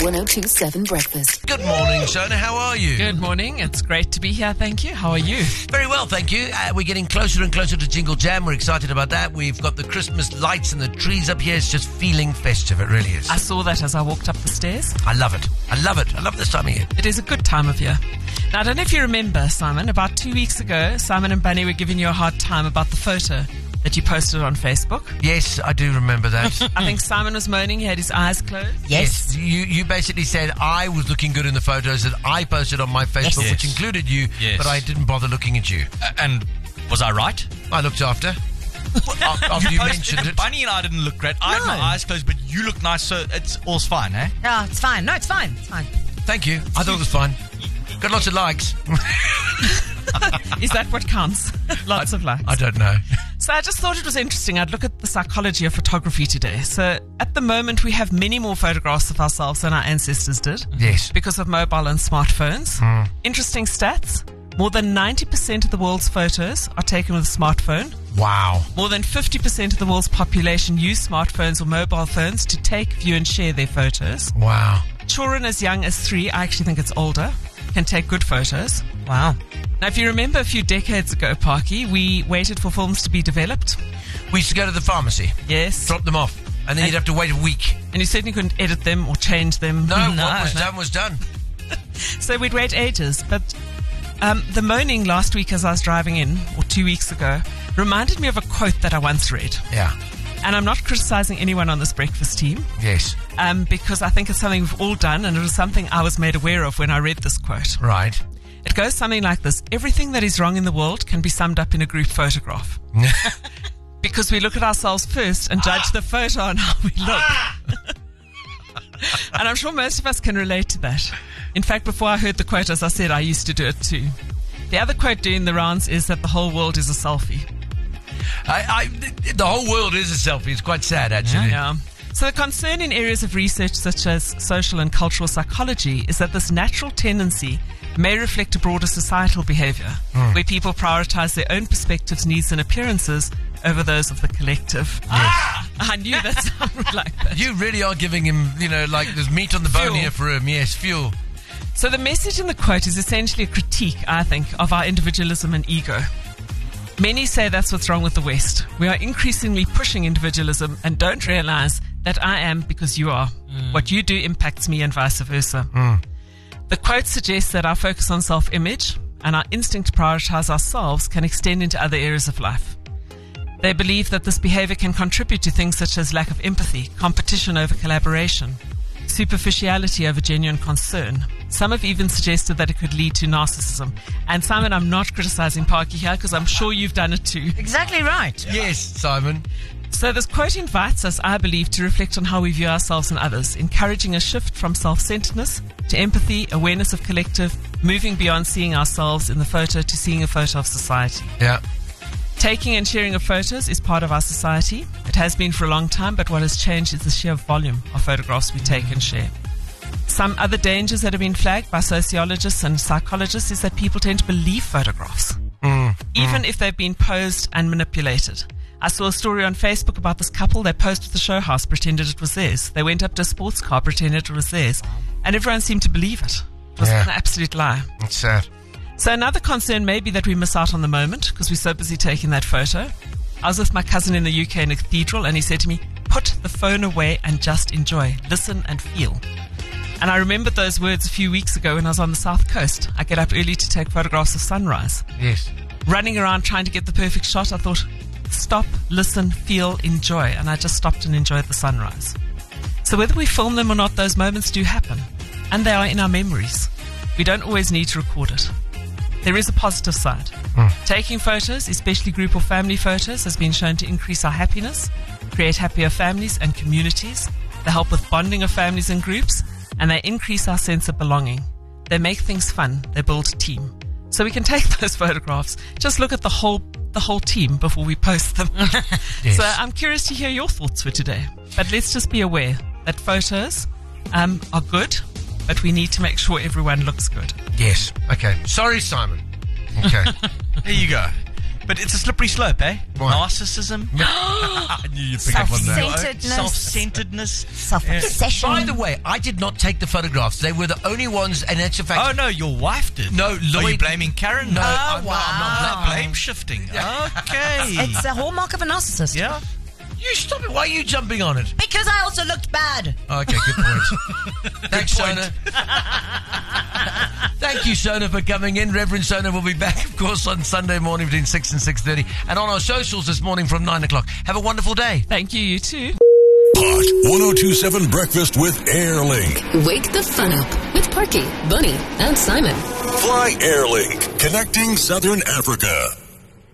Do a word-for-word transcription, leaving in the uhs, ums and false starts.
one oh two point seven Breakfast. Good morning, Shona. How are you? Good morning. It's great to be here. Thank you. How are you? Very well, thank you. Uh, we're getting closer and closer to Jingle Jam. We're excited about that. We've got the Christmas lights and the trees up here. It's just feeling festive. It really is. I saw that as I walked up the stairs. I love it. I love it. I love this time of year. It is a good time of year. Now, I don't know if you remember, Simon, about two weeks ago, Simon and Bunny were giving you a hard time about the photo that you posted on Facebook. Yes, I do remember that. I think Simon was moaning. He had his eyes closed. Yes. yes. You you basically said I was looking good in the photos that I posted on my Facebook, yes. which included you, yes. but I didn't bother looking at you. Uh, and was I right? I looked after. After you, you mentioned it. Bunny and I didn't look great. I No. had my eyes closed, but you look nice, so it's all's fine, eh? No, it's fine. No, it's fine. It's fine. Thank you. I thought it was fine. Got lots of likes. Is that what counts? Lots I, of likes. I don't know. So I just thought it was interesting. I'd look at the psychology of photography today. So at the moment, we have many more photographs of ourselves than our ancestors did. Yes. Because of mobile and smartphones. Mm. Interesting stats. More than ninety percent of the world's photos are taken with a smartphone. Wow. More than fifty percent of the world's population use smartphones or mobile phones to take, view and share their photos. Wow. Children as young as three, I actually think it's older, can take good photos. Wow. Now, if you remember a few decades ago, Parky, we waited for films to be developed. We used to go to the pharmacy, Yes. drop them off, and then And- you'd have to wait a week. And you certainly couldn't edit them or change them. No, No, what was no. done was done. So we'd wait ages. But um, the moaning last week as I was driving in, or two weeks ago, reminded me of a quote that I once read. Yeah. And I'm not criticizing anyone on this breakfast team, Yes. um, because I think it's something we've all done, and it was something I was made aware of when I read this quote. Right. It goes something like this. Everything that is wrong in the world can be summed up in a group photograph. Because we look at ourselves first and judge the photo on how we look. And I'm sure most of us can relate to that. In fact, before I heard the quote, as I said, I used to do it too. The other quote doing the rounds is that the whole world is a selfie. I, I, the whole world is a selfie. It's quite sad, actually. Yeah. So the concern in areas of research such as social and cultural psychology is that this natural tendency may reflect a broader societal behavior, Mm. where people prioritize their own perspectives, needs and appearances over those of the collective. Ah! I knew that sounded like that. You really are giving him, you know, like there's meat on the bone Fuel. here for him. Yes, fuel. So the message in the quote is essentially a critique, I think, of our individualism and ego. Many say that's what's wrong with the West. We are increasingly pushing individualism and don't realize that I am because you are. Mm. What you do impacts me and vice versa. Mm. The quote suggests that our focus on self-image and our instinct to prioritize ourselves can extend into other areas of life. They believe that this behavior can contribute to things such as lack of empathy, competition over collaboration, superficiality over genuine concern. Some have even suggested that it could lead to narcissism. And Simon, I'm not criticizing Parky here because I'm sure you've done it too. Exactly right. Yes, Simon. So this quote invites us, I believe, to reflect on how we view ourselves and others, encouraging a shift from self-centeredness to empathy, awareness of collective, moving beyond seeing ourselves in the photo to seeing a photo of society. Yeah. Taking and sharing of photos is part of our society. It has been for a long time, but what has changed is the sheer volume of photographs we take and share. Some other dangers that have been flagged by sociologists and psychologists is that people tend to believe photographs, Mm. even if they've been posed and manipulated. I saw a story on Facebook about this couple. They posed with the show house, pretended it was theirs. They went up to a sports car, pretended it was theirs. And everyone seemed to believe it. It was Yeah. an absolute lie. It's sad. So another concern may be that we miss out on the moment because we're so busy taking that photo. I was with my cousin in the U K in a cathedral and he said to me, put the phone away and just enjoy, listen and feel. And I remembered those words a few weeks ago when I was on the south coast. I get up early to take photographs of sunrise. Yes. Running around trying to get the perfect shot, I thought, stop, listen, feel, enjoy. And I just stopped and enjoyed the sunrise. So whether we film them or not, those moments do happen. And they are in our memories. We don't always need to record it. There is a positive side. Mm. Taking photos, especially group or family photos, has been shown to increase our happiness, create happier families and communities. They help with bonding of families and groups, and they increase our sense of belonging. They make things fun. They build a team. So we can take those photographs. Just look at the whole the whole team before we post them. Yes. So I'm curious to hear your thoughts for today. But let's just be aware that photos um, are good, but we need to make sure everyone looks good. Yes. Okay. Sorry, Simon. Okay. Here you go. But it's a slippery slope, eh? What? Narcissism, I knew you'd pick up on that. Self-centeredness. self-centeredness. Self-obsession. By the way, I did not take the photographs. They were the only ones, and that's a fact. Oh, no, your wife did. No, Are you Lloyd- blaming Karen? No, Oh, I'm not, I'm not wow. blaming. Blame shifting. Okay. It's a hallmark of a narcissist. Yeah. You stop it. Why are you jumping on it? Because I also looked bad. Okay, good point. Thanks, point. Sona. Thank you, Sona, for coming in. Reverend Sona will be back, of course, on Sunday morning between six and six thirty, and on our socials this morning from nine o'clock. Have a wonderful day. Thank you, you too. Hot one oh two point seven Breakfast with Airlink. Wake the fun up with Parky, Bunny, and Simon. Fly Airlink, connecting Southern Africa.